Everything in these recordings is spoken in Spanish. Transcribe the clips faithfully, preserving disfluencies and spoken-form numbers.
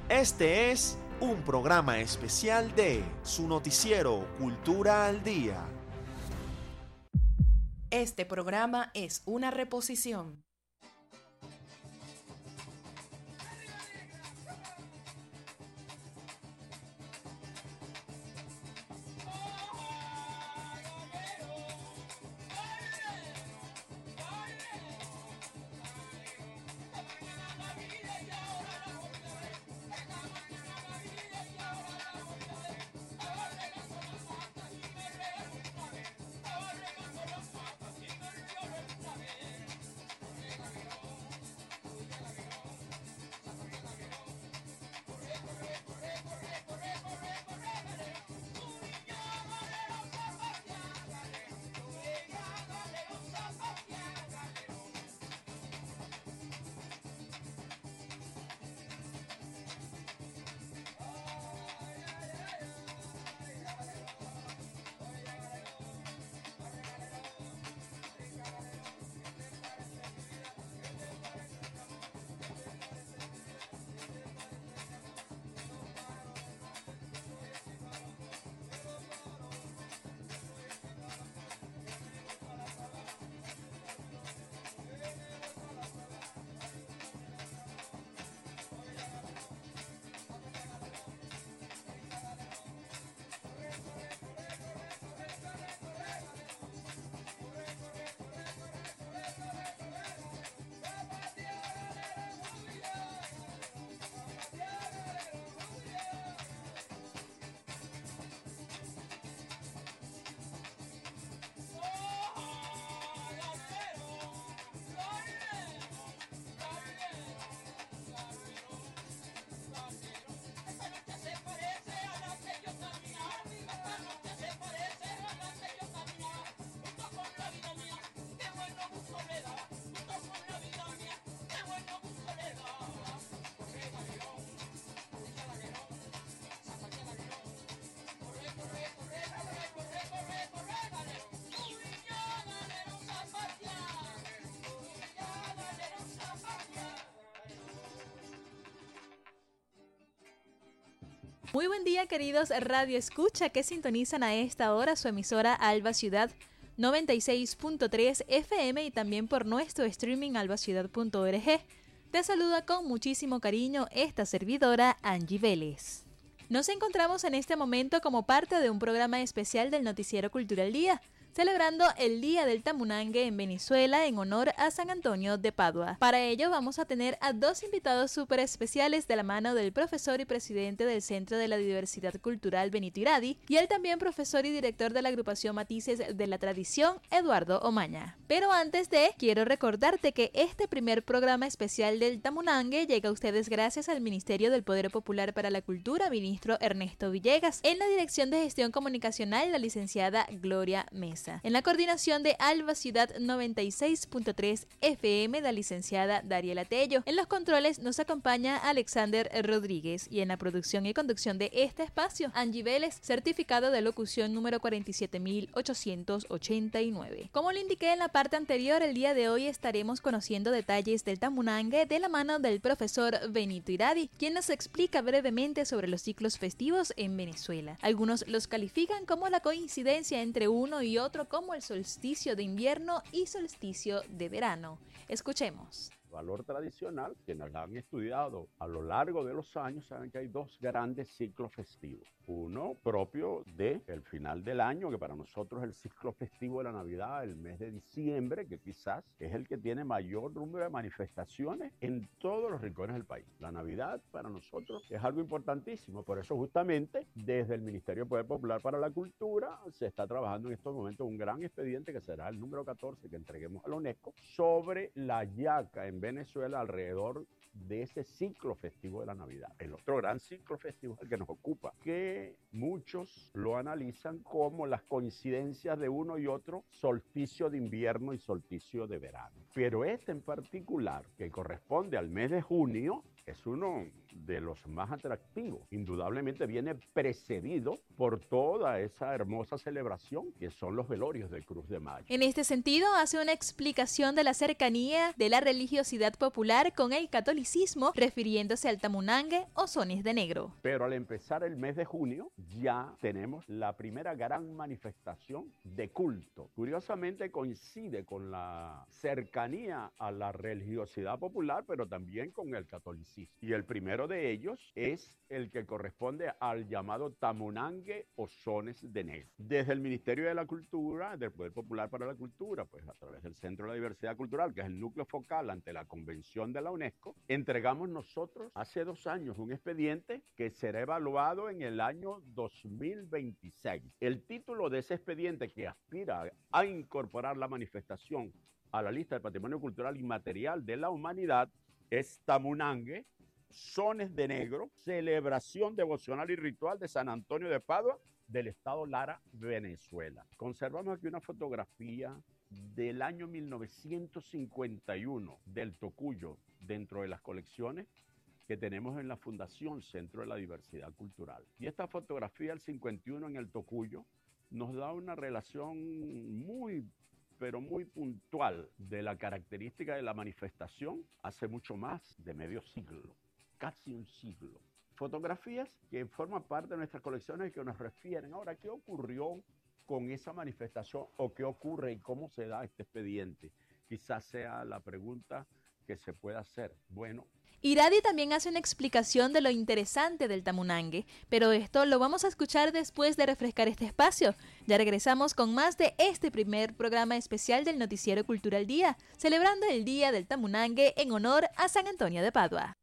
Este es un programa especial de su noticiero Cultura al Día. Este programa es una reposición. Muy buen día, queridos Radio Escucha que sintonizan a esta hora su emisora Alba Ciudad noventa y seis punto tres F M y también por nuestro streaming albaciudad punto org. Te saluda con muchísimo cariño esta servidora Angie Vélez. Nos encontramos en este momento como parte de un programa especial del Noticiero Cultura al Día, celebrando el Día del Tamunangue en Venezuela en honor a San Antonio de Padua. Para ello vamos a tener a dos invitados súper especiales de la mano del profesor y presidente del Centro de la Diversidad Cultural Benito Iradi y el también profesor y director de la agrupación Matices de la Tradición, Eduardo Omaña. Pero antes de, quiero recordarte que este primer programa especial del Tamunangue llega a ustedes gracias al Ministerio del Poder Popular para la Cultura, ministro Ernesto Villegas, en la Dirección de Gestión Comunicacional, la licenciada Gloria Mesa. En la coordinación de Alba Ciudad noventa y seis punto tres F M, la licenciada Dariela Tello. En los controles nos acompaña Alexander Rodríguez y en la producción y conducción de este espacio, Angie Vélez, certificado de locución número cuarenta y siete mil ochocientos ochenta y nueve. Como le indiqué en la parte anterior, el día de hoy estaremos conociendo detalles del Tamunangue de la mano del profesor Benito Iradi, quien nos explica brevemente sobre los ciclos festivos en Venezuela. Algunos los califican como la coincidencia entre uno y otro, como el solsticio de invierno y solsticio de verano. Escuchemos. Valor tradicional, quienes la han estudiado a lo largo de los años saben que hay dos grandes ciclos festivos. Uno propio del final del año, que para nosotros es el ciclo festivo de la Navidad, el mes de diciembre, que quizás es el que tiene mayor número de manifestaciones en todos los rincones del país. La Navidad para nosotros es algo importantísimo, por eso justamente desde el Ministerio de Poder Popular para la Cultura se está trabajando en estos momentos un gran expediente que será el número catorce que entreguemos a la UNESCO sobre la yaca en Venezuela alrededor de ese ciclo festivo de la Navidad. El otro gran ciclo festivo es el que nos ocupa, que muchos lo analizan como las coincidencias de uno y otro, solsticio de invierno y solsticio de verano. Pero este en particular, que corresponde al mes de junio, es uno de los más atractivos. Indudablemente viene precedido por toda esa hermosa celebración que son los velorios de Cruz de Mayo. En este sentido, hace una explicación de la cercanía de la religiosidad popular con el catolicismo, refiriéndose al tamunangue o sones de negro. Pero al empezar el mes de junio, ya tenemos la primera gran manifestación de culto. Curiosamente coincide con la cercanía a la religiosidad popular, pero también con el catolicismo. Y el primero de ellos es el que corresponde al llamado tamunangue o sones de negro. Desde el Ministerio de la Cultura, del Poder Popular para la Cultura, pues a través del Centro de la Diversidad Cultural, que es el núcleo focal ante la Convención de la UNESCO, entregamos nosotros hace dos años un expediente que será evaluado en el año dos mil veintiséis. El título de ese expediente, que aspira a incorporar la manifestación a la lista del Patrimonio Cultural Inmaterial de la Humanidad, es Tamunangue, Sones de Negro, celebración devocional y ritual de San Antonio de Padua, del estado Lara, Venezuela. Conservamos aquí una fotografía del año mil novecientos cincuenta y uno del Tocuyo, dentro de las colecciones que tenemos en la Fundación Centro de la Diversidad Cultural. Y esta fotografía del cincuenta y uno en el Tocuyo nos da una relación muy, pero muy puntual de la característica de la manifestación hace mucho más de medio siglo, casi un siglo. Fotografías que forman parte de nuestras colecciones y que nos refieren ahora qué ocurrió con esa manifestación o qué ocurre y cómo se da este expediente. Quizás sea la pregunta que se pueda hacer. Bueno, Iradi también hace una explicación de lo interesante del tamunangue, pero esto lo vamos a escuchar después de refrescar este espacio. Ya regresamos con más de este primer programa especial del Noticiero Cultural Día, celebrando el Día del Tamunangue en honor a San Antonio de Padua.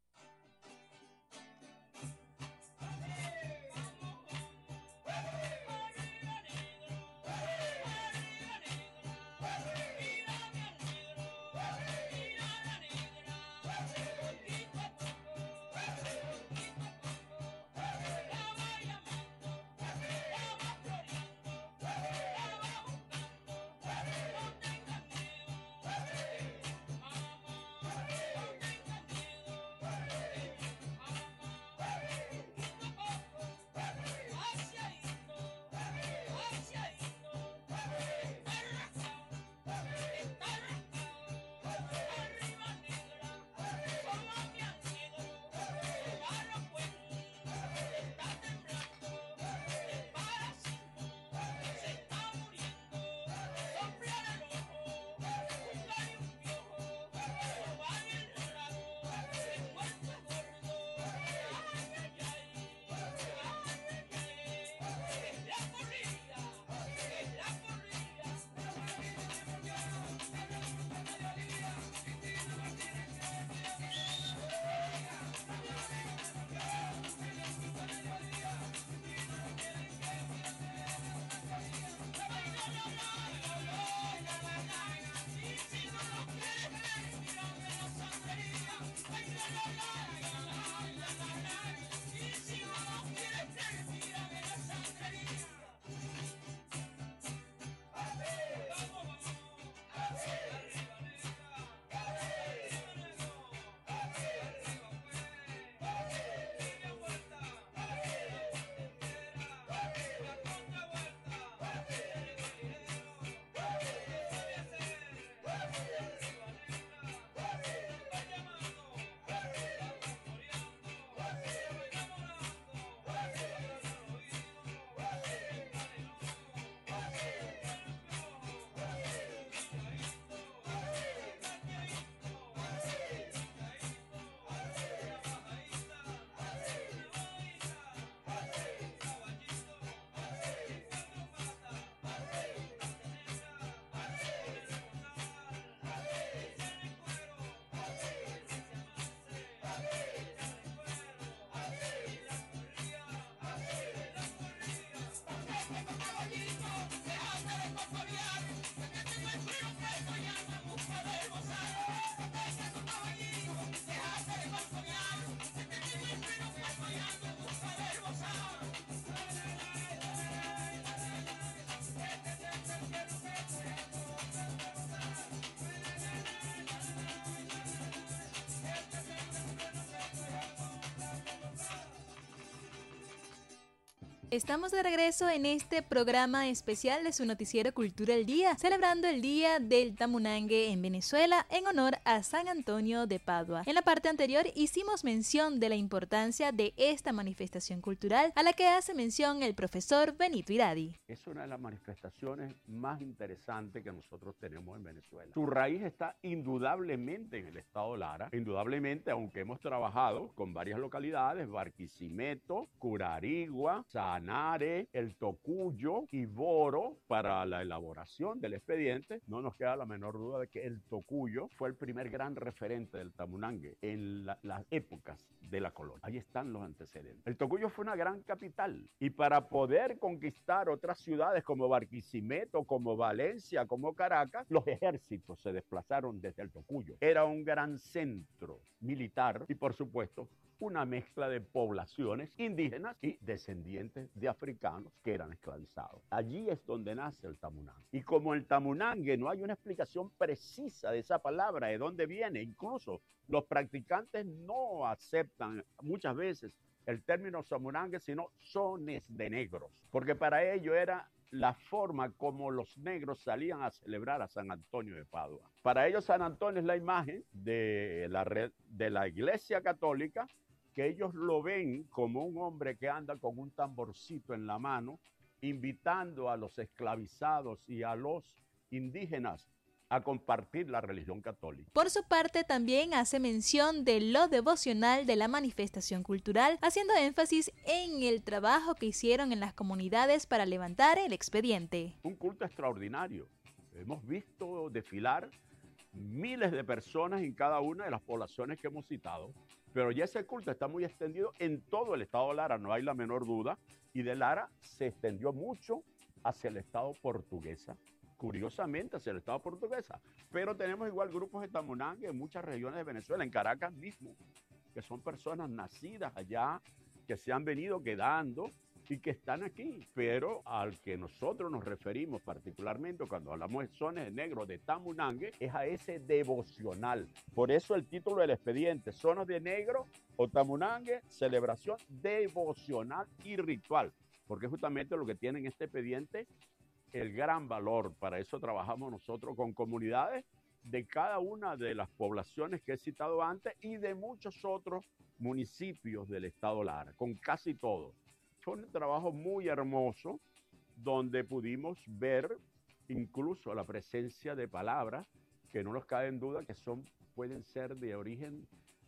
Estamos de regreso en este programa especial de su noticiero Cultura al Día, celebrando el Día del Tamunangue en Venezuela en honor a San Antonio de Padua. En la parte anterior hicimos mención de la importancia de esta manifestación cultural a la que hace mención el profesor Benito Iradi. Es una de las manifestaciones más interesantes que nosotros tenemos en Venezuela. Su raíz está indudablemente en el estado Lara, indudablemente, aunque hemos trabajado con varias localidades, Barquisimeto, Curarigua, San Sanare, el Tocuyo y Boro para la elaboración del expediente. No nos queda la menor duda de que el Tocuyo fue el primer gran referente del Tamunangue en la, las épocas de la colonia. Ahí están los antecedentes. El Tocuyo fue una gran capital y para poder conquistar otras ciudades como Barquisimeto, como Valencia, como Caracas, los ejércitos se desplazaron desde el Tocuyo. Era un gran centro militar y, por supuesto, una mezcla de poblaciones indígenas y descendientes de africanos que eran esclavizados. Allí es donde nace el Tamunangue. Y como el Tamunangue no hay una explicación precisa de esa palabra, de dónde viene, incluso los practicantes no aceptan muchas veces el término Tamunangue, sino sones de negros, porque para ello era la forma como los negros salían a celebrar a San Antonio de Padua. Para ellos San Antonio es la imagen de la, red, de la Iglesia Católica, que ellos lo ven como un hombre que anda con un tamborcito en la mano, invitando a los esclavizados y a los indígenas a compartir la religión católica. Por su parte, también hace mención de lo devocional de la manifestación cultural, haciendo énfasis en el trabajo que hicieron en las comunidades para levantar el expediente. Un culto extraordinario. Hemos visto desfilar miles de personas en cada una de las poblaciones que hemos citado, pero ya ese culto está muy extendido en todo el estado de Lara, no hay la menor duda, y de Lara se extendió mucho hacia el estado portuguesa, curiosamente hacia el estado portuguesa, pero tenemos igual grupos de Tamunangue en muchas regiones de Venezuela, en Caracas mismo, que son personas nacidas allá, que se han venido quedando y que están aquí, pero al que nosotros nos referimos particularmente cuando hablamos de sones de negro de Tamunangue es a ese devocional. Por eso el título del expediente, Sones de Negro o Tamunangue, celebración devocional y ritual, porque justamente lo que tiene en este expediente el gran valor. Para eso trabajamos nosotros con comunidades de cada una de las poblaciones que he citado antes y de muchos otros municipios del estado Lara, con casi todos. Fue un trabajo muy hermoso donde pudimos ver incluso la presencia de palabras que no nos cabe en duda que son, pueden ser de origen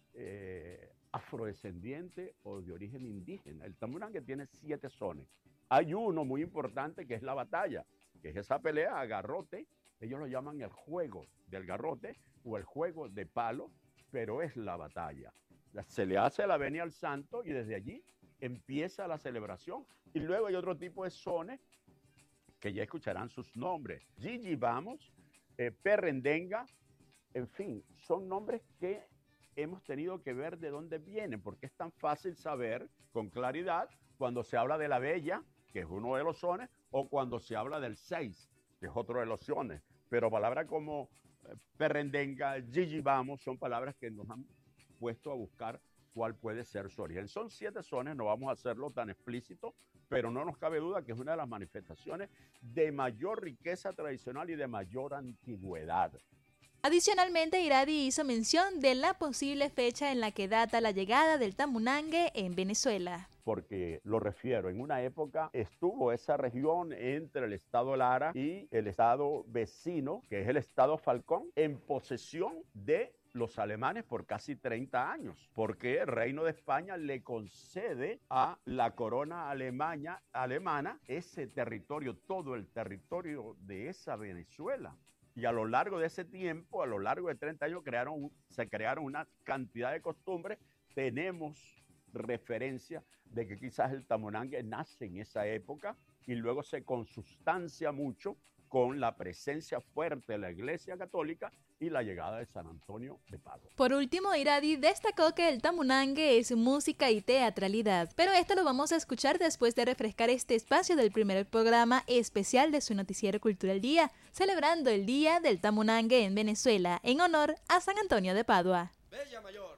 eh, afrodescendiente o de origen indígena. El Tamunangue tiene siete sones. Hay uno muy importante que es la batalla, que es esa pelea a garrote. Ellos lo llaman el juego del garrote o el juego de palo, pero es la batalla. Se le hace la venia al santo y desde allí empieza la celebración. Y luego hay otro tipo de sones que ya escucharán sus nombres. Gigi Vamos, eh, Perrendenga, en fin, son nombres que hemos tenido que ver de dónde vienen, porque es tan fácil saber con claridad cuando se habla de la Bella, que es uno de los sones, o cuando se habla del seis, que es otro de los sones. Pero palabras como eh, Perrendenga, Gigi Vamos, son palabras que nos han puesto a buscar cuál puede ser su origen. Son siete sones, no vamos a hacerlo tan explícito, pero no nos cabe duda que es una de las manifestaciones de mayor riqueza tradicional y de mayor antigüedad. Adicionalmente, Iradi hizo mención de la posible fecha en la que data la llegada del Tamunangue en Venezuela. Porque lo refiero, en una época estuvo esa región entre el estado Lara y el estado vecino, que es el estado Falcón, en posesión de los alemanes por casi treinta años, porque el Reino de España le concede a la corona alemana, alemana ese territorio, todo el territorio de esa Venezuela. Y a lo largo de ese tiempo, a lo largo de treinta años, crearon, se crearon una cantidad de costumbres. Tenemos referencia de que quizás el Tamunangue nace en esa época y luego se consustancia mucho con la presencia fuerte de la Iglesia Católica y la llegada de San Antonio de Padua. Por último, Iradi destacó que el Tamunangue es música y teatralidad, pero esto lo vamos a escuchar después de refrescar este espacio del primer programa especial de su noticiero Cultura al Día, celebrando el Día del Tamunangue en Venezuela, en honor a San Antonio de Padua. Bella Mayor.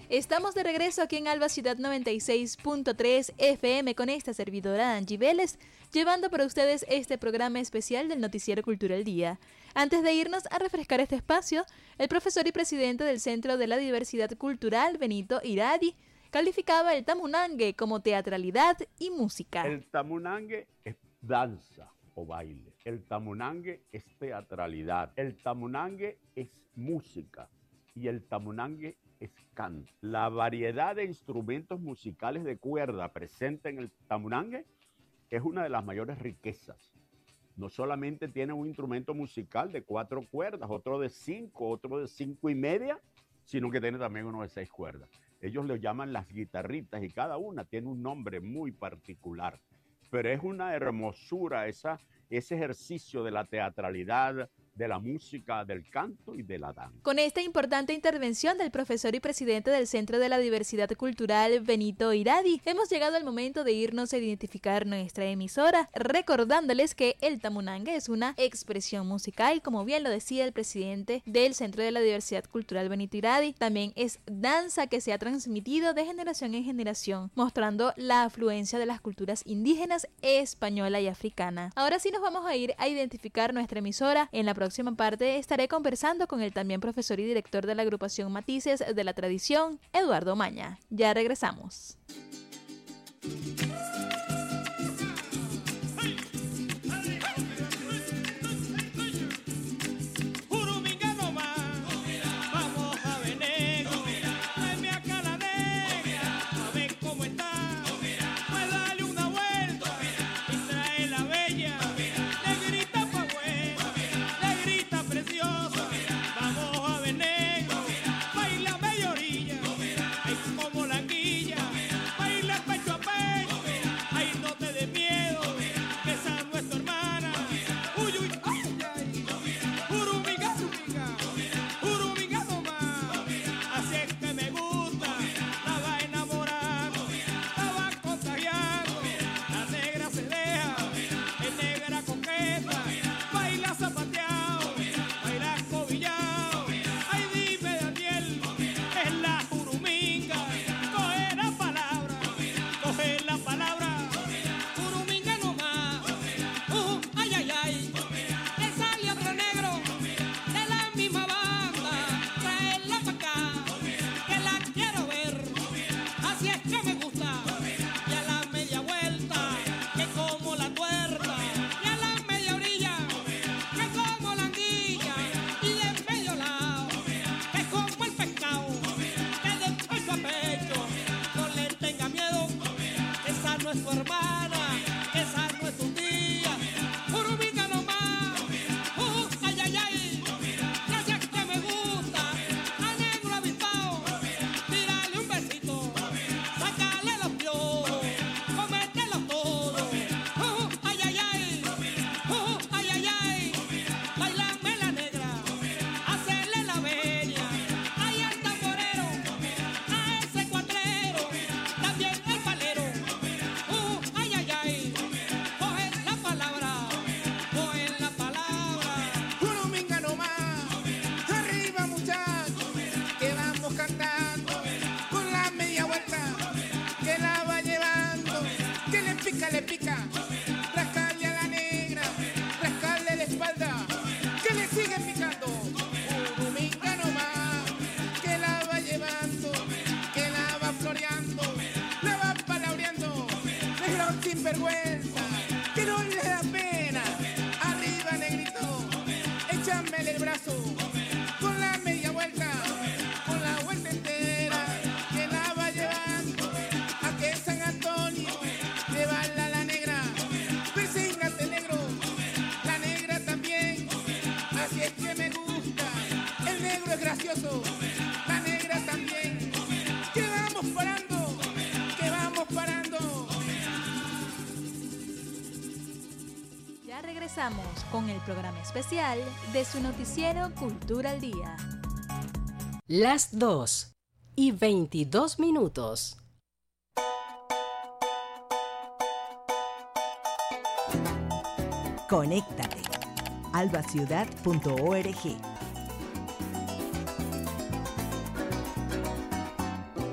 Estamos de regreso aquí en Alba Ciudad noventa y seis punto tres F M con esta servidora Angie Vélez, llevando para ustedes este programa especial del Noticiero Cultural Día. Antes de irnos a refrescar este espacio, el profesor y presidente del Centro de la Diversidad Cultural, Benito Iradi, calificaba el tamunangue como teatralidad y música. El tamunangue es danza o baile. El tamunangue es teatralidad. El tamunangue es música. Y el tamunangue es canto. La variedad de instrumentos musicales de cuerda presente en el tamunangue es una de las mayores riquezas. No solamente tiene un instrumento musical de cuatro cuerdas, otro de cinco, otro de cinco y media, sino que tiene también uno de seis cuerdas. Ellos le llaman las guitarritas y cada una tiene un nombre muy particular. Pero es una hermosura esa, ese ejercicio de la teatralidad, de la música, del canto y de la danza. Con esta importante intervención del profesor y presidente del Centro de la Diversidad Cultural, Benito Iradi, hemos llegado al momento de irnos a identificar nuestra emisora, recordándoles que el tamunangue es una expresión musical, como bien lo decía el presidente del Centro de la Diversidad Cultural, Benito Iradi, también es danza que se ha transmitido de generación en generación, mostrando la afluencia de las culturas indígenas, española y africana. Ahora sí nos vamos a ir a identificar nuestra emisora. En la próxima parte estaré conversando con el también profesor y director de la agrupación Matices de la Tradición, Eduardo Maña. Ya regresamos. Regresamos con el programa especial de su noticiero Cultura al Día. Las dos y veintidós minutos. Conéctate. alba ciudad punto org.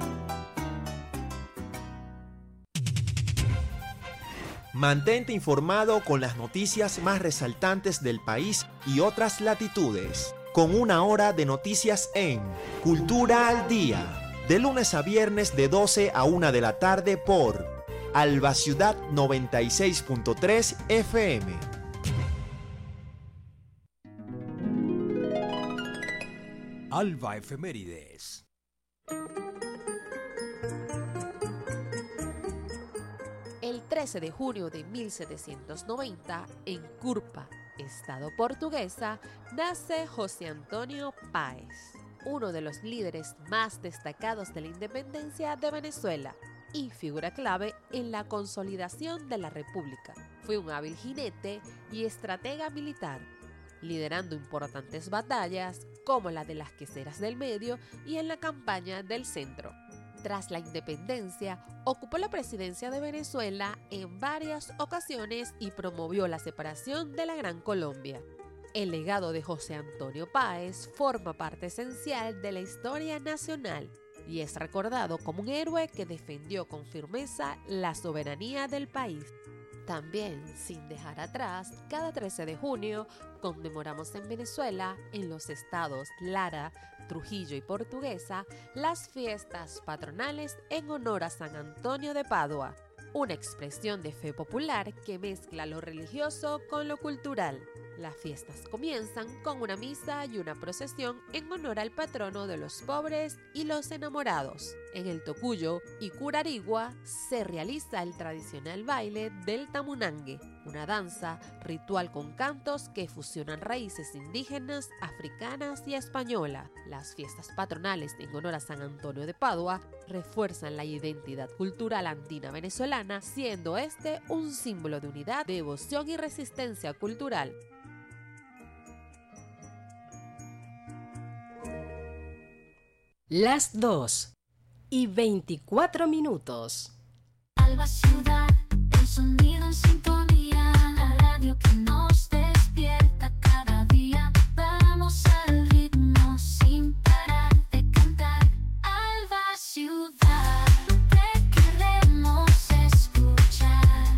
Mantente informado con las noticias más resaltantes del país y otras latitudes, con una hora de noticias en Cultura al Día, de lunes a viernes de doce a una de la tarde por Alba Ciudad noventa y seis punto tres F M. Alba Efemérides. El trece de junio de mil setecientos noventa, en Curpa, estado portuguesa, nace José Antonio Páez, uno de los líderes más destacados de la independencia de Venezuela y figura clave en la consolidación de la República. Fue un hábil jinete y estratega militar, liderando importantes batallas como la de las Queseras del Medio y en la campaña del Centro. Tras la independencia, ocupó la presidencia de Venezuela en varias ocasiones y promovió la separación de la Gran Colombia. El legado de José Antonio Páez forma parte esencial de la historia nacional y es recordado como un héroe que defendió con firmeza la soberanía del país. También, sin dejar atrás, cada trece de junio conmemoramos en Venezuela, en los estados Lara, Trujillo y Portuguesa, las fiestas patronales en honor a San Antonio de Padua, una expresión de fe popular que mezcla lo religioso con lo cultural. Las fiestas comienzan con una misa y una procesión en honor al patrono de los pobres y los enamorados. En el Tocuyo y Curarigua se realiza el tradicional baile del Tamunangue, una danza ritual con cantos que fusionan raíces indígenas, africanas y españolas. Las fiestas patronales en honor a San Antonio de Padua refuerzan la identidad cultural andina venezolana, siendo este un símbolo de unidad, devoción y resistencia cultural. Las dos y veinticuatro minutos. Alba Ciudad, el sonido en sintonía, la radio que nos despierta cada día. Vamos al ritmo sin parar de cantar. Alba Ciudad, te queremos escuchar.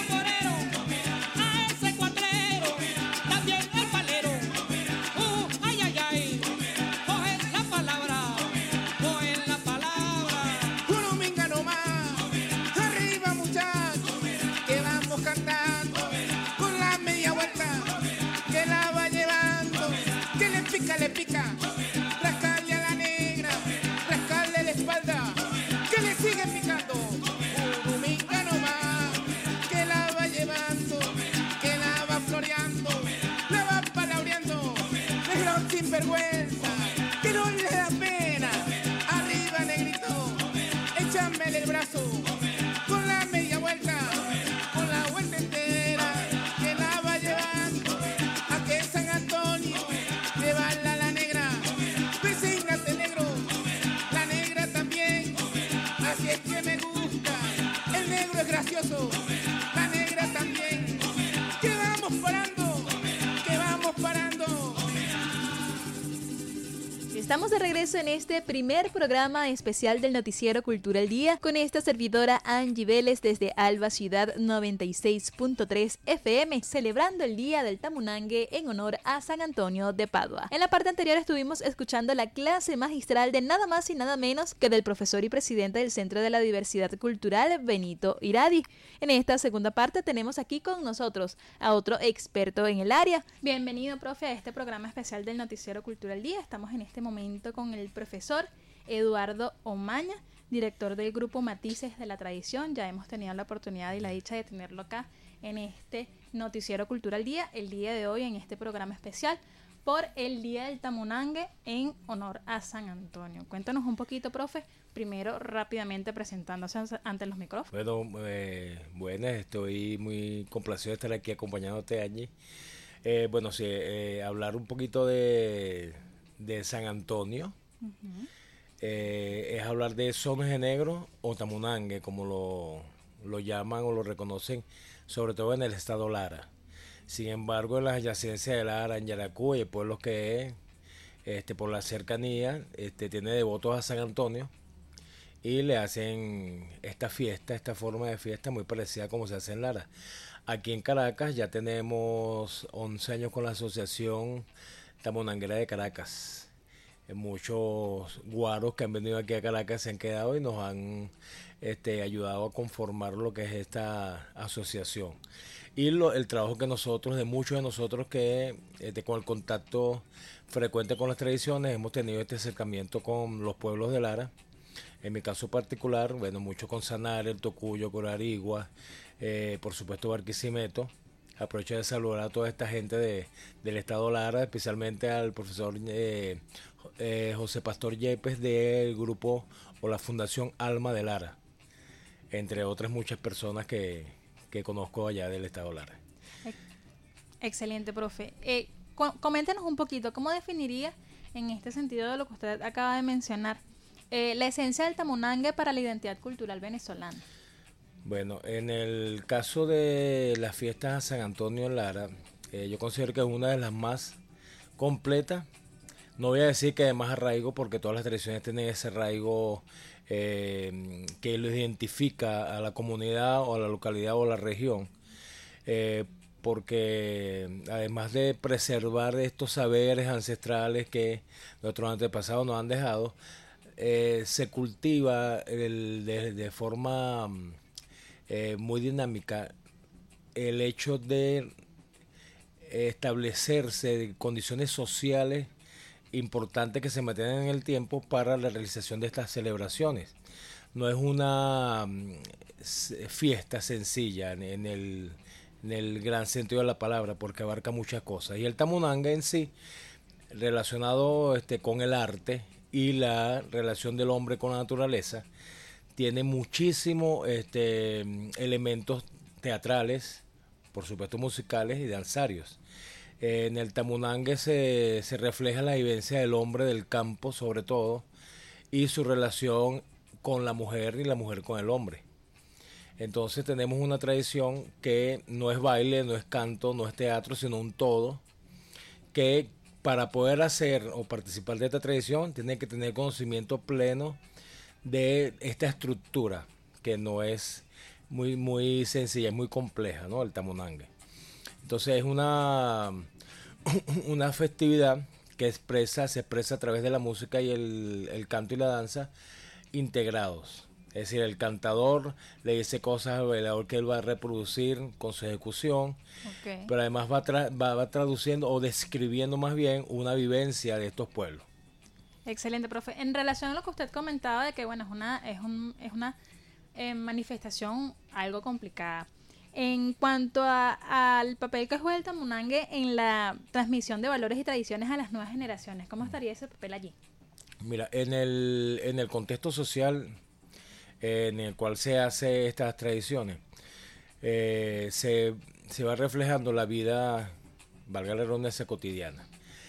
Ay, sinvergüenza, que no le da pena. Arriba, negrito, échame el brazo, con la media vuelta, con la vuelta entera, que la va llevando a que San Antonio le baila la negra. Persígnate, negro, la negra también, así es que me gusta. El negro es gracioso, la negra también. Que vamos parando, que vamos parando. Estamos de regreso en este primer programa especial del Noticiero Cultura al Día con esta servidora Angie Vélez desde Alba Ciudad noventa y seis punto tres F M, celebrando el Día del Tamunangue en honor a San Antonio de Padua. En la parte anterior estuvimos escuchando la clase magistral de nada más y nada menos que del profesor y presidente del Centro de la Diversidad Cultural, Benito Iradi. En esta segunda parte tenemos aquí con nosotros a otro experto en el área. Bienvenido, profe, a este programa especial del Noticiero Cultura al Día. Estamos en este momento con el profesor Eduardo Omaña, director del grupo Matices de la Tradición. Ya hemos tenido la oportunidad y la dicha de tenerlo acá en este Noticiero Cultura al Día, el día de hoy en este programa especial por el Día del Tamunangue en honor a San Antonio. Cuéntanos un poquito, profe, primero rápidamente presentándose ante los micrófonos. Bueno, eh, buenas, estoy muy complacido de estar aquí acompañándote, Angie. Eh, bueno, sí, eh, hablar un poquito de... de San Antonio, uh-huh. eh, es hablar de sones de negro o tamunangue, como lo, lo llaman o lo reconocen, sobre todo en el estado Lara. Sin embargo, en las adyacencias de Lara, en Yaracuy, el pueblo que es, este, por la cercanía, este, tiene devotos a San Antonio y le hacen esta fiesta, esta forma de fiesta muy parecida como se hace en Lara. Aquí en Caracas ya tenemos once años con la asociación Tamunanguera de Caracas. Muchos guaros que han venido aquí a Caracas se han quedado y nos han este, ayudado a conformar lo que es esta asociación. Y lo, el trabajo que nosotros, de muchos de nosotros que este, con el contacto frecuente con las tradiciones, hemos tenido este acercamiento con los pueblos de Lara. En mi caso particular, bueno, mucho con Sanare, el Tocuyo, Corarigua, eh, por supuesto Barquisimeto. Aprovecho de saludar a toda esta gente de, del estado Lara, especialmente al profesor eh, eh, José Pastor Yepes del grupo o la Fundación Alma de Lara, entre otras muchas personas que, que conozco allá del estado Lara. Excelente, profe. Eh, coméntenos un poquito, ¿cómo definiría en este sentido de lo que usted acaba de mencionar eh, la esencia del tamunangue para la identidad cultural venezolana? Bueno, en el caso de las fiestas a San Antonio en Lara, eh, yo considero que es una de las más completas. No voy a decir que de más arraigo, porque todas las tradiciones tienen ese arraigo eh, que los identifica a la comunidad o a la localidad o a la región. Eh, porque además de preservar estos saberes ancestrales que nuestros antepasados nos han dejado, eh, se cultiva el, de, de forma... Eh, muy dinámica el hecho de establecerse condiciones sociales importantes que se mantienen en el tiempo para la realización de estas celebraciones. No es una um, fiesta sencilla en, en, el, en el gran sentido de la palabra, porque abarca muchas cosas. Y el tamunangue en sí, relacionado este, con el arte y la relación del hombre con la naturaleza, tiene muchísimos este, elementos teatrales, por supuesto musicales y danzarios. Eh, en el tamunangue se, se refleja la vivencia del hombre del campo, sobre todo, y su relación con la mujer y la mujer con el hombre. Entonces tenemos una tradición que no es baile, no es canto, no es teatro, sino un todo, que para poder hacer o participar de esta tradición tiene que tener conocimiento pleno de esta estructura, que no es muy muy sencilla, es muy compleja, ¿no? El tamunangue. Entonces es una una festividad que expresa, se expresa a través de la música y el, el canto y la danza integrados. Es decir, el cantador le dice cosas al bailador que él va a reproducir con su ejecución, okay. Pero además va, tra va, va traduciendo o describiendo más bien una vivencia de estos pueblos. Excelente, profe. En relación a lo que usted comentaba de que bueno es una es un es una eh, manifestación algo complicada. En cuanto a, al papel que juega el Tamunangue en la transmisión de valores y tradiciones a las nuevas generaciones, ¿cómo estaría ese papel allí? Mira, en el, en el contexto social eh, en el cual se hace estas tradiciones, eh, se, se va reflejando la vida, valga la redundancia, cotidiana.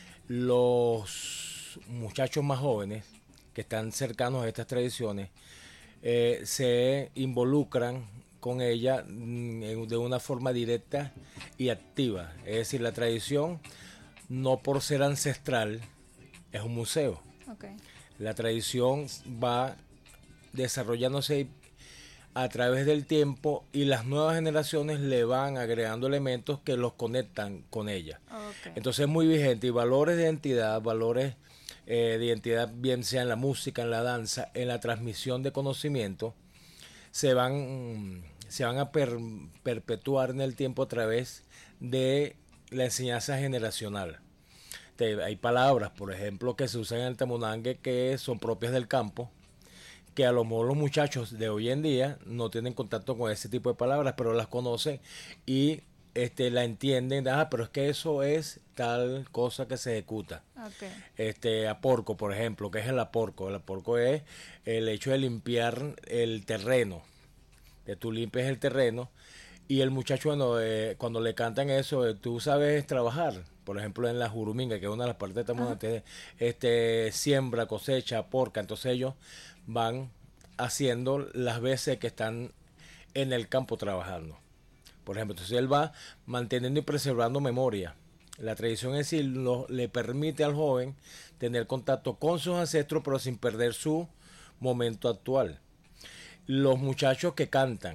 Los muchachos más jóvenes que están cercanos a estas tradiciones eh, se involucran con ella de una forma directa y activa. Es decir, la tradición, no por ser ancestral, es un museo. Okay. La tradición va desarrollándose a través del tiempo y las nuevas generaciones le van agregando elementos que los conectan con ella. Okay. Entonces es muy vigente, y valores de identidad, valores eh, de identidad, bien sea en la música, en la danza, en la transmisión de conocimiento, se van, se van a per, perpetuar en el tiempo a través de la enseñanza generacional. Te, hay palabras, por ejemplo, que se usan en el Tamunangue que son propias del campo, que a lo mejor los muchachos de hoy en día no tienen contacto con ese tipo de palabras, pero las conocen y este, la entienden. Ah, pero es que eso es tal cosa que se ejecuta. Okay. Este, aporco, por ejemplo, ¿qué es el aporco? El aporco es el hecho de limpiar el terreno, que tú limpias el terreno, y el muchacho, bueno, eh, cuando le cantan eso, eh, tú sabes trabajar. Por ejemplo, en la juruminga, que es una de las partes de Tamunangue, este, siembra, cosecha, aporca. Entonces ellos van haciendo las veces que están en el campo trabajando. Por ejemplo, entonces él va manteniendo y preservando memoria. La tradición en sí lo, le permite al joven tener contacto con sus ancestros, pero sin perder su momento actual. Los muchachos que cantan,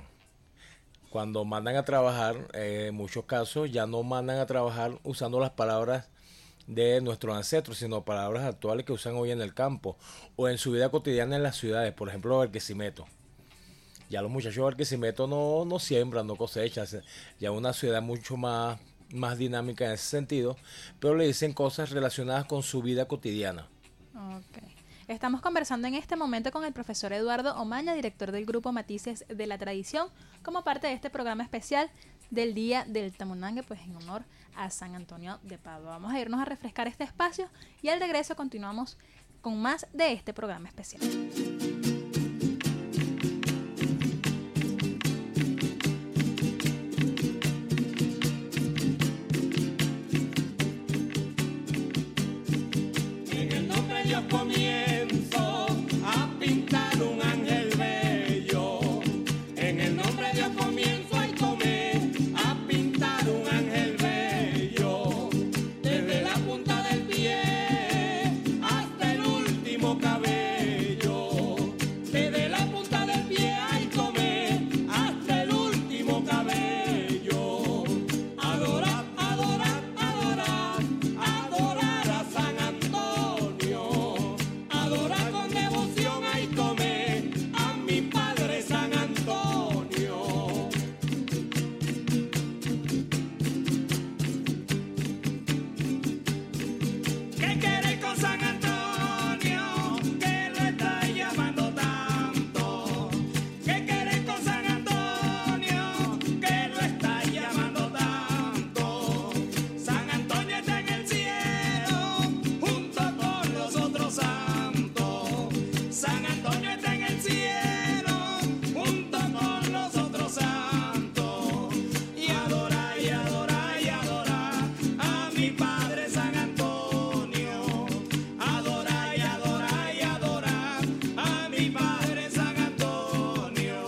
cuando mandan a trabajar, eh, en muchos casos ya no mandan a trabajar usando las palabras de nuestros ancestros, sino palabras actuales que usan hoy en el campo o en su vida cotidiana en las ciudades. Por ejemplo, Barquisimeto. Ya los muchachos de Barquisimeto no, no siembran, no cosechan. Ya es una ciudad mucho más, más dinámica en ese sentido, pero le dicen cosas relacionadas con su vida cotidiana. Ok. Estamos conversando en este momento con el profesor Eduardo Omaña, director del Grupo Matices de la Tradición, como parte de este programa especial del Día del Tamunangue, pues en honor a San Antonio de Padua. Vamos a irnos a refrescar este espacio y al regreso continuamos con más de este programa especial. En el nombre de Dios comienzo a pintar un ángel bello. En el nombre de Dios comienzo a comer, a pintar un ángel bello. Desde la punta del pie hasta el último cabello. Desde la punta del pie a comer hasta el último cabello. Adorar, adorar, adorar, adorar a San Antonio. Adorar con devoción a comer a mi Padre San Antonio. ¿Qué queréis con San Antonio? Que lo está llamando tanto. ¿Qué queréis con San Antonio? Que lo está llamando tanto. San Antonio está en el cielo junto con los otros santos. San Antonio está en el cielo junto con los otros santos. Y adora, y adora, y adora a mi Padre San Antonio. Adora, y adora, y adora a mi Padre San Antonio.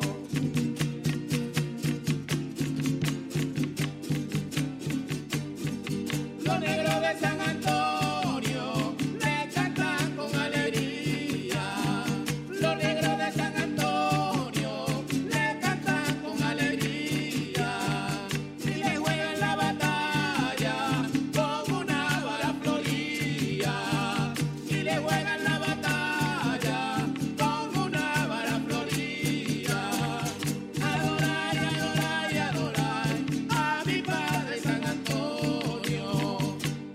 Los negros de San Antonio le cantan con alegría. Los negros de San Antonio le cantan con alegría. Y le juegan la batalla con una vara florida. Y le juegan la batalla con una vara florida. Adorar, y adorar, y adorar a mi Padre San Antonio.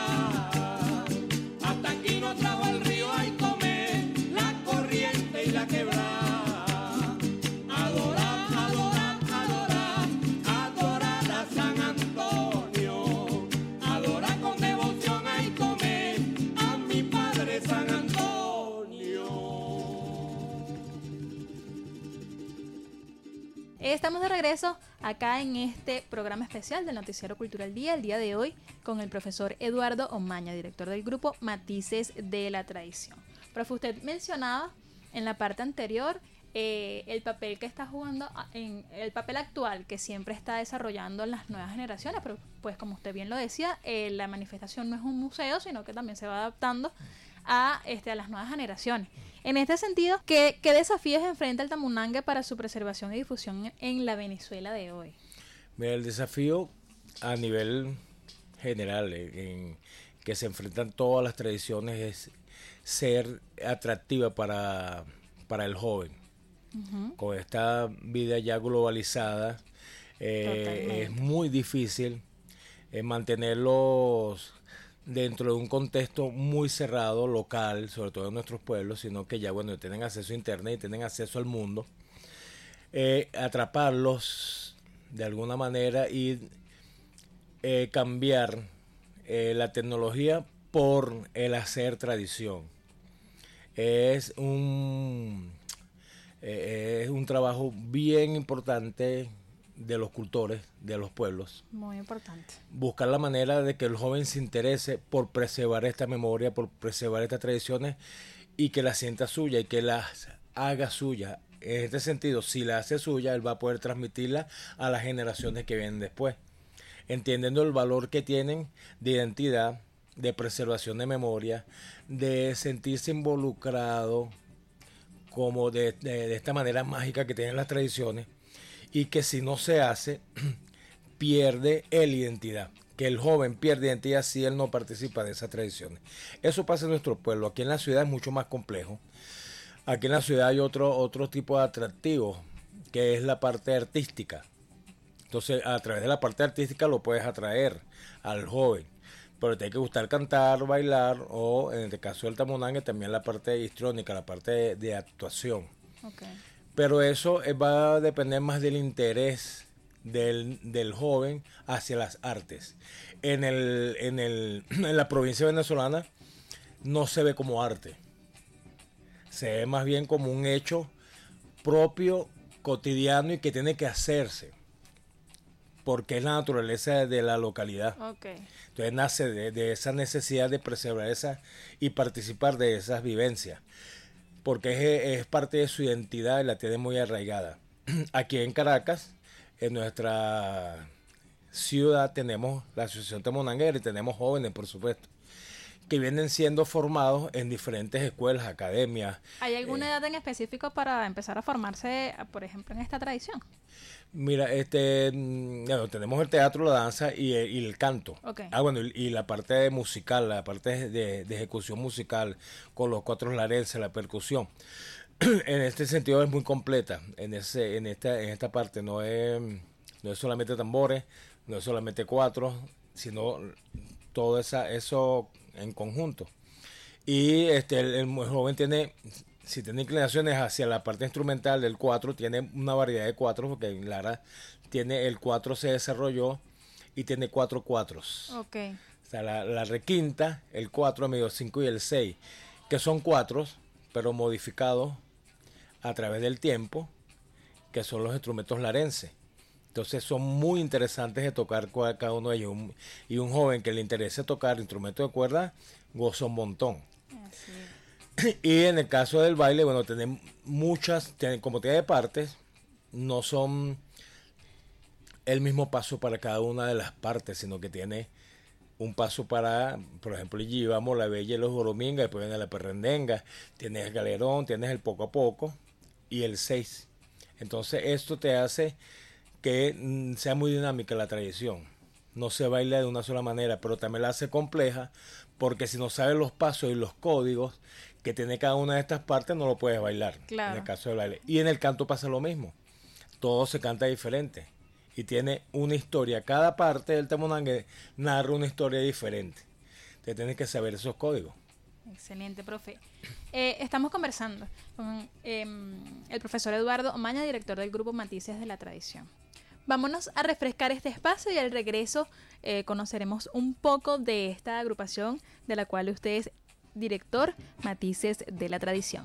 Hasta aquí nos trajo el río Ay Tomé, la corriente y la quebrada. Adorar, adorar, adorar, adorar a San Antonio. Adorar con devoción Ay Tomé, a mi padre San Antonio. Estamos de regreso acá en este programa especial del Noticiero Cultural Día, el día de hoy, con el profesor Eduardo Omaña, director del grupo Matices de la Tradición. Profe, usted mencionaba en la parte anterior eh, el papel que está jugando, en el papel actual que siempre está desarrollando las nuevas generaciones, pero pues como usted bien lo decía, eh, la manifestación no es un museo, sino que también se va adaptando a, este, a las nuevas generaciones. En este sentido, ¿qué, qué desafíos enfrenta el Tamunangue para su preservación y difusión en la Venezuela de hoy? Mira, el desafío a nivel general en, en que se enfrentan todas las tradiciones es ser atractiva para, para el joven. Uh-huh. Con esta vida ya globalizada, eh, es muy difícil eh, mantenerlos dentro de un contexto muy cerrado, local, sobre todo en nuestros pueblos, sino que ya, bueno, tienen acceso a internet y tienen acceso al mundo, eh, atraparlos de alguna manera y eh, cambiar eh, la tecnología por el hacer tradición. Es un, eh, es un trabajo bien importante de los cultores de los pueblos. Muy importante. Buscar la manera de que el joven se interese por preservar esta memoria, por preservar estas tradiciones y que las sienta suya y que las haga suya. En este sentido, si la hace suya, él va a poder transmitirla a las generaciones que vienen después, entendiendo el valor que tienen de identidad, de preservación de memoria, de sentirse involucrado como de, de, de esta manera mágica que tienen las tradiciones, y que si no se hace, pierde el identidad. Que el joven pierde identidad si él no participa de esas tradiciones. Eso pasa en nuestro pueblo. Aquí en la ciudad es mucho más complejo. Aquí en la ciudad hay otro, otro tipo de atractivo, que es la parte artística. Entonces, a través de la parte artística lo puedes atraer al joven. Pero te hay que gustar cantar, bailar, o en el caso del Tamunangue también la parte histriónica, la parte de, de actuación. Okay. Pero eso va a depender más del interés del, del joven hacia las artes. En, el, en, el, en la provincia venezolana no se ve como arte. Se ve más bien como un hecho propio, cotidiano y que tiene que hacerse. Porque es la naturaleza de la localidad. Okay. Entonces nace de, de esa necesidad de preservar esa y participar de esas vivencias. Porque es, es parte de su identidad y la tiene muy arraigada. Aquí en Caracas, en nuestra ciudad, tenemos la Asociación Tamunanguera y tenemos jóvenes, por supuesto, que vienen siendo formados en diferentes escuelas, academias. ¿Hay alguna eh, edad en específico para empezar a formarse, por ejemplo, en esta tradición? Mira, este, bueno, tenemos el teatro, la danza y el, y el canto. Okay. Ah, bueno, y, y la parte musical, la parte de, de ejecución musical con los cuatro larenses, la percusión. En este sentido es muy completa. En ese, en esta, en esta parte no es, no es solamente tambores, no es solamente cuatro, sino todo esa, eso en conjunto. Y este, el, el joven tiene, si tiene inclinaciones hacia la parte instrumental del cuatro, tiene una variedad de cuatro, porque en Lara tiene el cuatro se desarrolló y tiene cuatro cuatros. Okay. O sea, la, la requinta, el cuatro, medio cinco y el seis, que son cuatros, pero modificados a través del tiempo, que son los instrumentos larenses. Entonces son muy interesantes de tocar cada uno de ellos. Y un joven que le interese tocar instrumentos de cuerda, goza un montón. Así. Y en el caso del baile, bueno, tienen muchas, tienen, como tiene partes, no son el mismo paso para cada una de las partes, sino que tiene un paso para, por ejemplo, allí llevamos la bella y los joromingas, después viene la perrendenga, tienes el galerón, tienes el poco a poco y el seis. Entonces esto te hace que mm, sea muy dinámica la tradición. No se baila de una sola manera, pero también la hace compleja, porque si no sabes los pasos y los códigos que tiene cada una de estas partes, no lo puedes bailar. Claro. En el caso del baile. Y en el canto pasa lo mismo. Todo se canta diferente. Y tiene una historia. Cada parte del Tamunangue narra una historia diferente. Te tienes que saber esos códigos. Excelente, profe. Eh, estamos conversando con eh, el profesor Eduardo Omaña, director del grupo Matices de la Tradición. Vámonos a refrescar este espacio y al regreso eh, conoceremos un poco de esta agrupación de la cual usted es director, Matices de la Tradición.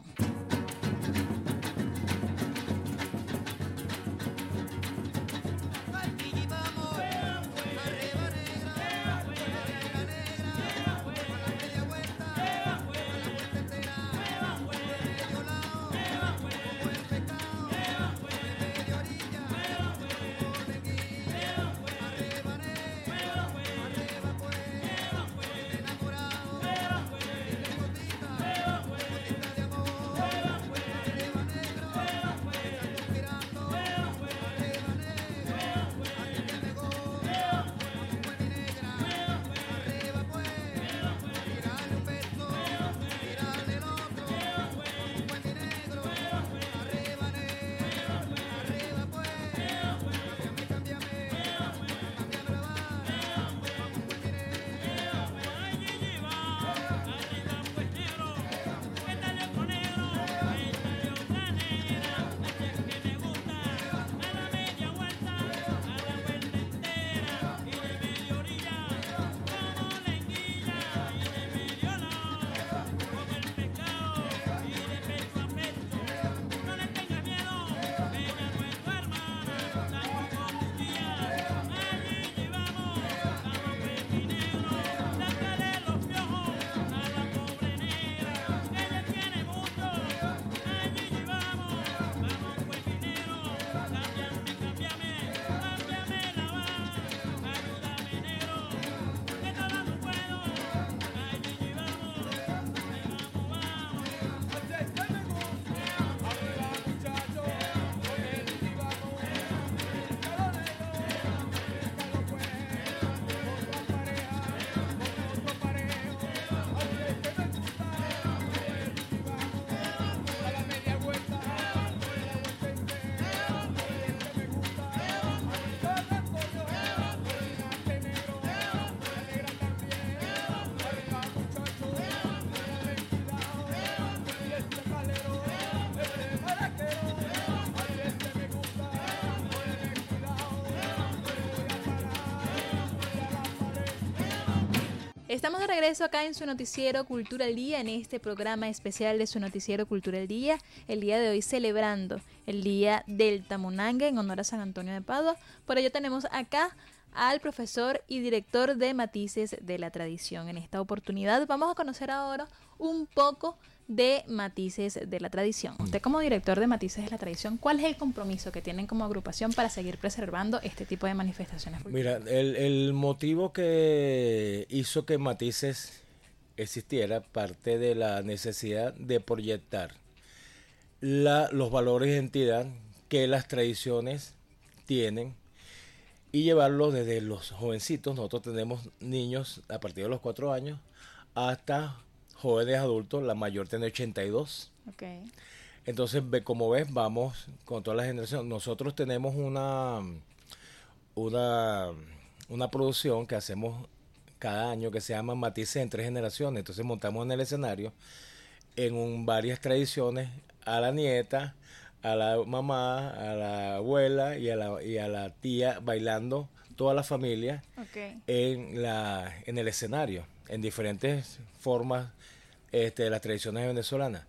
Estamos de regreso acá en su noticiero Cultura al Día, en este programa especial de su noticiero Cultura al Día, el día de hoy celebrando el Día del Tamunangue en honor a San Antonio de Padua. Por ello tenemos acá al profesor y director de Matices de la Tradición. En esta oportunidad vamos a conocer ahora un poco de Matices de la Tradición. Usted como director de Matices de la Tradición, ¿cuál es el compromiso que tienen como agrupación para seguir preservando este tipo de manifestaciones culturales? Mira, el, el motivo que hizo que Matices existiera parte de la necesidad de proyectar la, los valores de identidad que las tradiciones tienen y llevarlos desde los jovencitos. Nosotros tenemos niños a partir de los cuatro años hasta jóvenes adultos, la mayor tiene ochenta y dos. Okay. Entonces, como ves, vamos con todas las generaciones. Nosotros tenemos una, una, una producción que hacemos cada año que se llama Matices en tres generaciones. Entonces montamos en el escenario en un, varias tradiciones a la nieta, a la mamá, a la abuela y a la, y a la tía bailando, toda la familia, okay, en, la, en el escenario, en diferentes formas este, de las tradiciones venezolanas.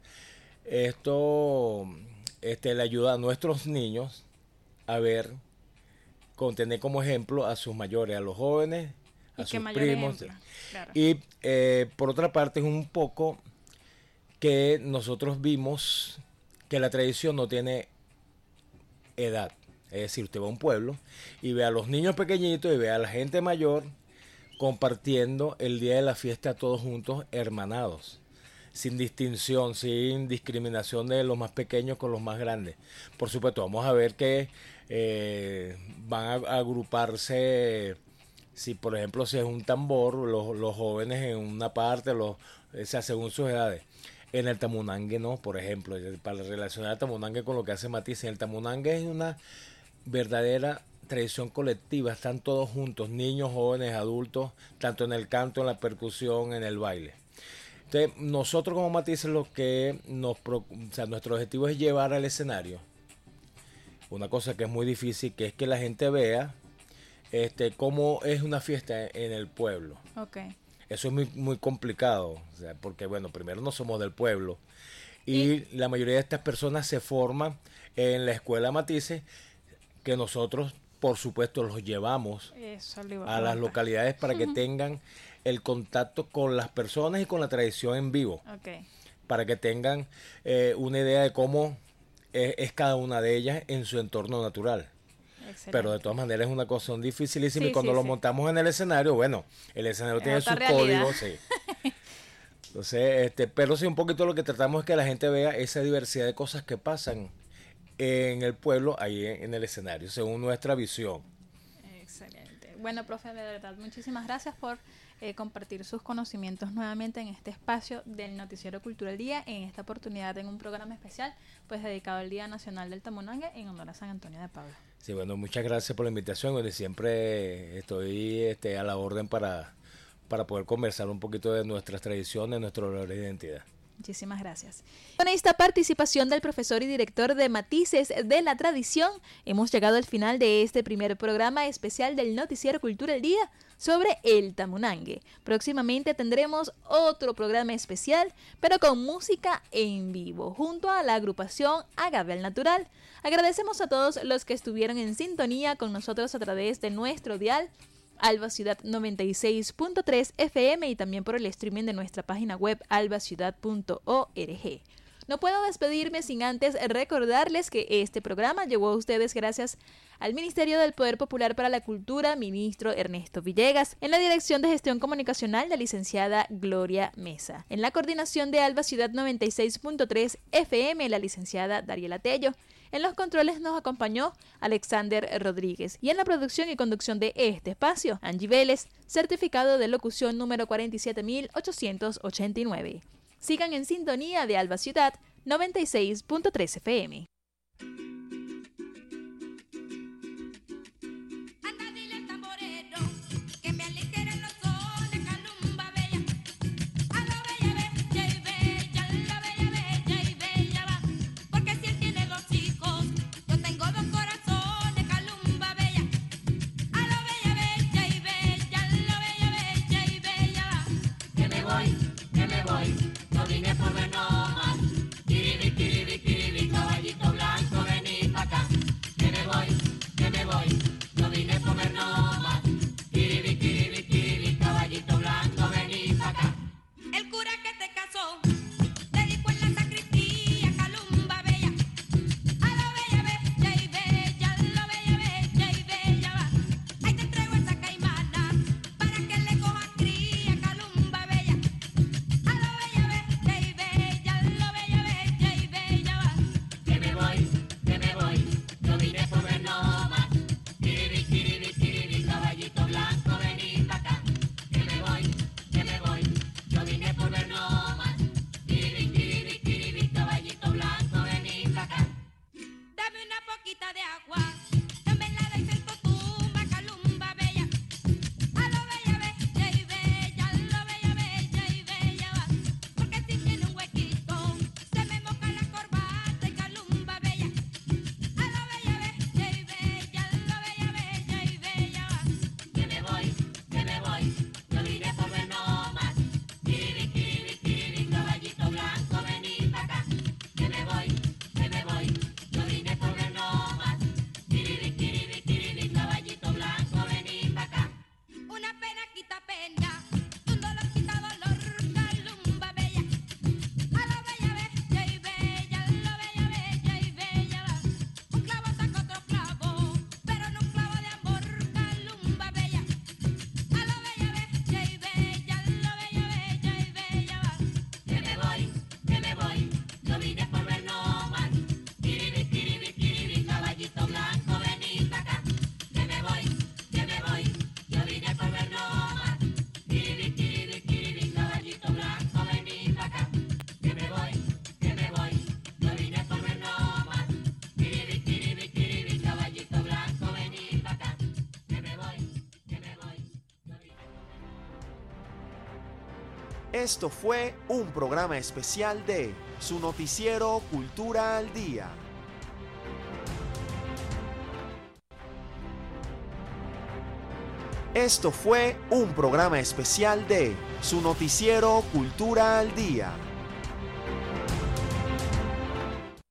Esto este, le ayuda a nuestros niños a ver, con tener como ejemplo a sus mayores, a los jóvenes, a sus primos. Claro. Y eh, por otra parte es un poco que nosotros vimos que la tradición no tiene edad. Es decir, usted va a un pueblo y ve a los niños pequeñitos y ve a la gente mayor compartiendo el día de la fiesta todos juntos, hermanados, sin distinción, sin discriminación de los más pequeños con los más grandes. Por supuesto, vamos a ver que eh, van a agruparse, si por ejemplo si es un tambor, los, los jóvenes en una parte, los, o sea, según sus edades. En el tamunangue no, por ejemplo, para relacionar el tamunangue con lo que hace Matices, el tamunangue es una verdadera tradición colectiva, están todos juntos, niños, jóvenes, adultos, tanto en el canto, en la percusión, en el baile. Entonces, nosotros como Matices, lo que nos, o sea, nuestro objetivo es llevar al escenario una cosa que es muy difícil, que es que la gente vea este, cómo es una fiesta en el pueblo. Okay. Eso es muy, muy complicado, o sea, porque bueno, primero no somos del pueblo y, y la mayoría de estas personas se forman en la escuela Matices, que nosotros por supuesto los llevamos Eso le iba a, a las preguntar. localidades para que tengan el contacto con las personas y con la tradición en vivo, Okay. para que tengan eh, una idea de cómo es, es cada una de ellas en su entorno natural. Excelente. Pero de todas maneras es una cosa dificilísima Sí, y cuando sí, lo sí. montamos en el escenario, bueno, el escenario Es tiene otra sus realidad. códigos, sí. Entonces, este, pero sí un poquito lo que tratamos es que la gente vea esa diversidad de cosas que pasan en el pueblo, ahí en, en el escenario, según nuestra visión. Excelente. Bueno, profe, de verdad, muchísimas gracias por eh, compartir sus conocimientos nuevamente en este espacio del Noticiero Cultural Día, en esta oportunidad en un programa especial pues dedicado al Día Nacional del Tamunangue en honor a San Antonio de Padua. Sí, bueno, muchas gracias por la invitación. Bueno, y siempre estoy este, a la orden para, para poder conversar un poquito de nuestras tradiciones, nuestro valor de identidad. Muchísimas gracias. Con esta participación del profesor y director de Matices de la Tradición, hemos llegado al final de este primer programa especial del Noticiero Cultural Día sobre el Tamunangue. Próximamente tendremos otro programa especial, pero con música en vivo, junto a la agrupación Agave al Natural. Agradecemos a todos los que estuvieron en sintonía con nosotros a través de nuestro dial Alba Ciudad noventa y seis punto tres F M y también por el streaming de nuestra página web alba ciudad punto org. No puedo despedirme sin antes recordarles que este programa llegó a ustedes gracias al Ministerio del Poder Popular para la Cultura, ministro Ernesto Villegas, en la Dirección de Gestión Comunicacional, la licenciada Gloria Mesa, en la coordinación de Alba Ciudad noventa y seis punto tres F M, la licenciada Dariela Tello. En los controles nos acompañó Alexander Rodríguez y en la producción y conducción de este espacio, Angie Vélez, certificado de locución número cuarenta y siete mil ochocientos ochenta y nueve. Sigan en sintonía de Alba Ciudad noventa y seis punto tres F M. Para que le coja cría, calumba bella. A lo bella, bella. Esto fue un programa especial de su noticiero Cultura al Día. Esto fue un programa especial de su noticiero Cultura al Día.